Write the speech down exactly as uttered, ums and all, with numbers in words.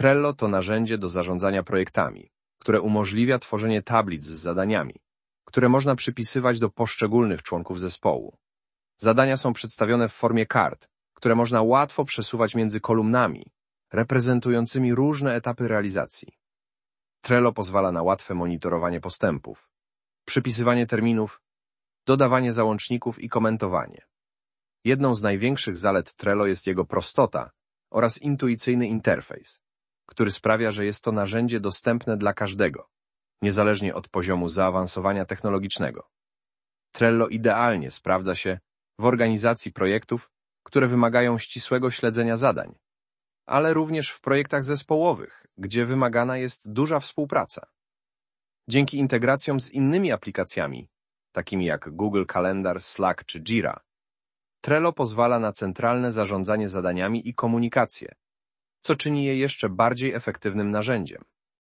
Trello to narzędzie do zarządzania projektami, które umożliwia tworzenie tablic z zadaniami, które można przypisywać do poszczególnych członków zespołu. Zadania są przedstawione w formie kart, które można łatwo przesuwać między kolumnami, reprezentującymi różne etapy realizacji. Trello pozwala na łatwe monitorowanie postępów, przypisywanie terminów, dodawanie załączników i komentowanie. Jedną z największych zalet Trello jest jego prostota oraz intuicyjny interfejs, który sprawia, że jest to narzędzie dostępne dla każdego, niezależnie od poziomu zaawansowania technologicznego. Trello idealnie sprawdza się w organizacji projektów, które wymagają ścisłego śledzenia zadań, ale również w projektach zespołowych, gdzie wymagana jest duża współpraca. Dzięki integracjom z innymi aplikacjami, takimi jak Google Calendar, Slack czy Jira, Trello pozwala na centralne zarządzanie zadaniami i komunikację, co czyni je jeszcze bardziej efektywnym narzędziem.